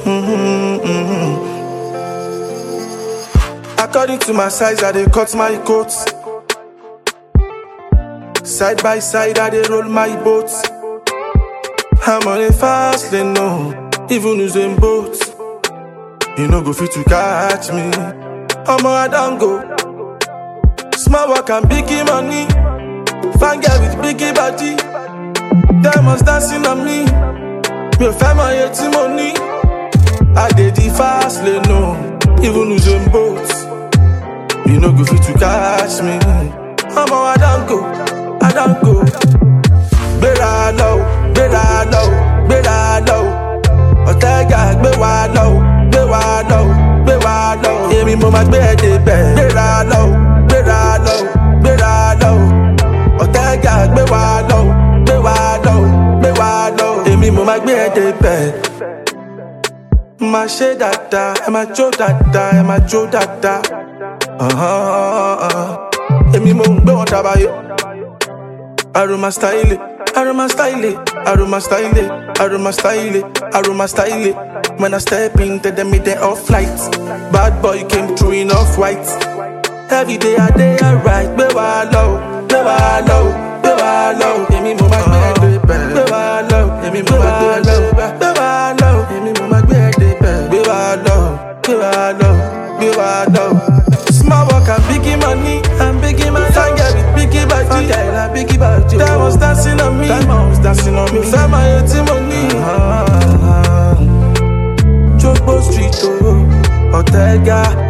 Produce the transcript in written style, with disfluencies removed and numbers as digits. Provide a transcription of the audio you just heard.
According to my size, I dey cut my coat. Side by side, I dey roll my boat. I'm on a fast lane, no, even using boats. You no go fit to catch me. Omo, I don't go. Small work and biggie money. Fine girl with biggie body. Diamonds dancing on me. Me a family yeti money. I did the fast lane, no, even using boats. You no go fit to catch me. Omo, I don't go. I don't go. Bera low, bera low, bera low. Otega, bewa low, bewa low, bewa low. Emi mo ma gbe de be. Bera low, bera low, bera low. Otega, bewa low, bewa low, bewa low. Emi mo ma gbe de be. Ma she dada, ma jo dada, ma jo dada. Emi mo gbe won tabayo. Aroma style, aroma style, aroma style, aroma style, aroma style. When I step into them, they off light. Bad boy came through in off white. Every day I day alright. Bewa low, bewa low, bewa low. Emi mo ma gbe de bewa low, emi mo ma gbe low, bewa low, emi mo ma gbe de bewa low, bewa low, bewa low. Small work and biggie money, and biggie money. Fine girl with biggie body, biggie body. Diamonds dancing on me, diamonds dancing on me. Fama yeti money. Jogbo street, oh, Otega.